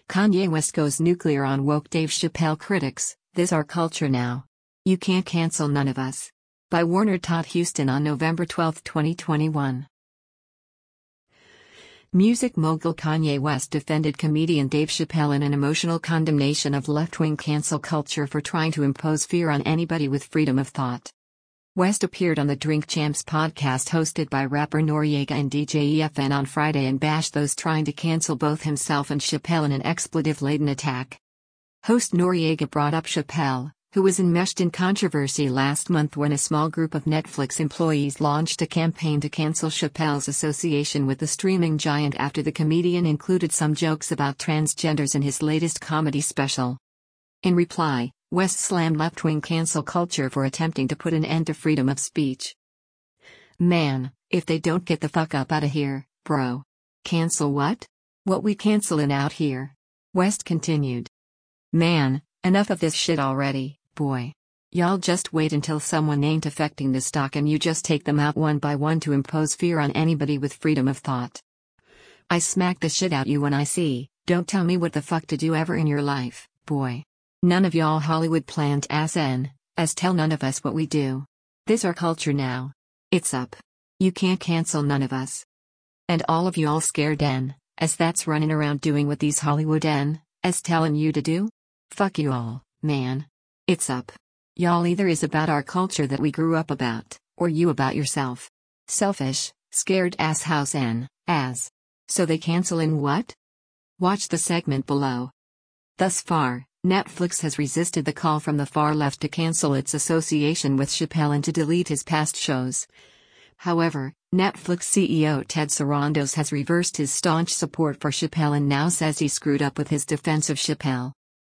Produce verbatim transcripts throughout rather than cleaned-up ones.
Kanye West goes nuclear on woke Dave Chappelle critics, "This our culture now. You can't cancel none of us." By Warner Todd Houston on November twelfth, twenty twenty-one. Music mogul Kanye West defended comedian Dave Chappelle in an emotional condemnation of left-wing cancel culture for trying to impose fear on anybody with freedom of thought. West appeared on the Drink Champs podcast hosted by rapper Noreaga and D J E F N on Friday and bashed those trying to cancel both himself and Chappelle in an expletive-laden attack. Host Noreaga brought up Chappelle, who was enmeshed in controversy last month when a small group of Netflix employees launched a campaign to cancel Chappelle's association with the streaming giant after the comedian included some jokes about transgenders in his latest comedy special. In reply, West slammed left-wing cancel culture for attempting to put an end to freedom of speech. "Man, if they don't get the fuck up outta here, bro. Cancel what? What we cancelin' out here?" West continued. "Man, enough of this shit already, boy. Y'all just wait until someone ain't affecting the stock and you just take them out one by one to impose fear on anybody with freedom of thought. I smack the shit out you when I see, don't tell me what the fuck to do ever in your life, boy. None of y'all Hollywood plant ass n, as tell none of us what we do. This our culture now. It's up. You can't cancel none of us. And all of y'all scared n, as that's running around doing what these Hollywood n, as tellin' you to do? Fuck you all, man. It's up. Y'all either is about our culture that we grew up about, or you about yourself. Selfish, scared ass house n, as. So they cancelin' what? Watch the segment below." Thus far, Netflix has resisted the call from the far left to cancel its association with Chappelle and to delete his past shows. However, Netflix C E O Ted Sarandos has reversed his staunch support for Chappelle and now says he screwed up with his defense of Chappelle.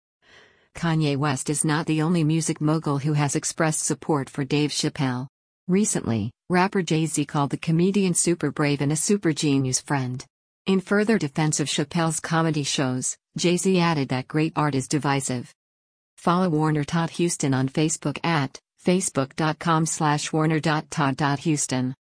Kanye West is not the only music mogul who has expressed support for Dave Chappelle. Recently, rapper Jay-Z called the comedian super brave and a super genius friend. In further defense of Chappelle's comedy shows, Jay-Z added that great art is divisive. Follow Warner Todd Houston on Facebook at facebook dot com slash warner dot todd dot houston.